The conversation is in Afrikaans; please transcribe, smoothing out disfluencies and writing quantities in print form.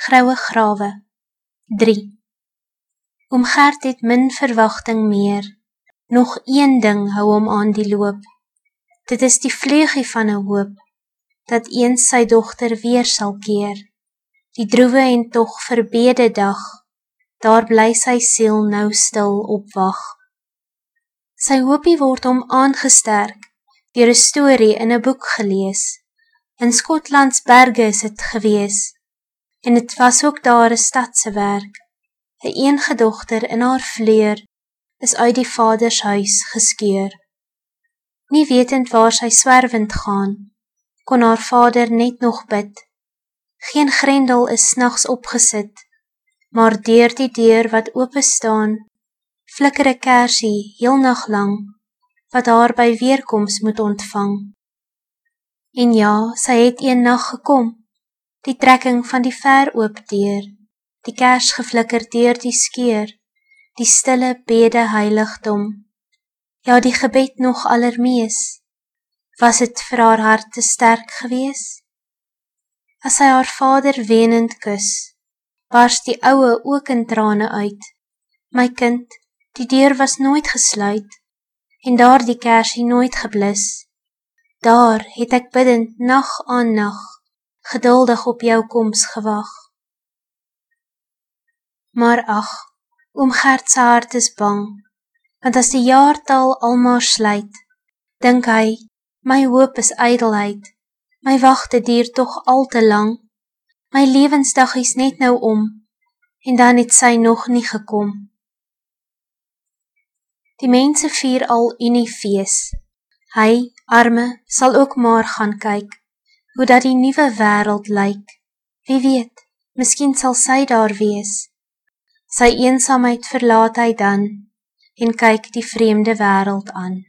Graue grawe. 3. Oom Gert het min verwagting meer. Nog een ding hou hom aan die loop. Dit is die vleugie van 'n hoop, dat eens sy dogter weer sal keer. Die droewe en tog verbede dag, daar bly sy siel nou stil op wag. Sy hoopie word hom aangesterk, deur 'n storie in 'n boek gelees. In Skotlands berge is het gewees, en het was ook daar 'n stadse werk. 'n eenige dogter in haar vleur, is uit die vaders huis geskeur. Nie wetend waar sy swerwend gaan, kon haar vader net nog bid. Geen grendel is 's nags opgesit, maar deur die deur wat ope staan, flikker 'n kersie heel nag lang, wat haar by weerkoms moet ontvang. En ja, sy het een nag gekom, die trekking van die ver oop deur, die kers geflikker deur die skeur, die stille bede heiligdom, ja die gebed nog allermees. Was het vir haar hart te sterk gewees? As sy haar vader wenend kus, bars die oue ook in trane uit. My kind, die deur was nooit gesluit, en daar die kersie nooit geblus. Daar het ek biddend nag aan nag, geduldig op jou koms gewag. Maar ag, oom Gert se hart is bang, want as die jaartal almaar sluit, dink hy, my hoop is ydelheid, my wagte duur tog al te lang, my lewensdag is net nou om, en dan het sy nog nie gekom. Die mense vier al Uniefees, hy, arme, sal ook maar gaan kyk, hoe dat die nuwe wêreld lyk. Wie weet, miskien sal sy daar wees. Sy eensaamheid verlaat hy dan, en kyk die vreemde wêreld aan.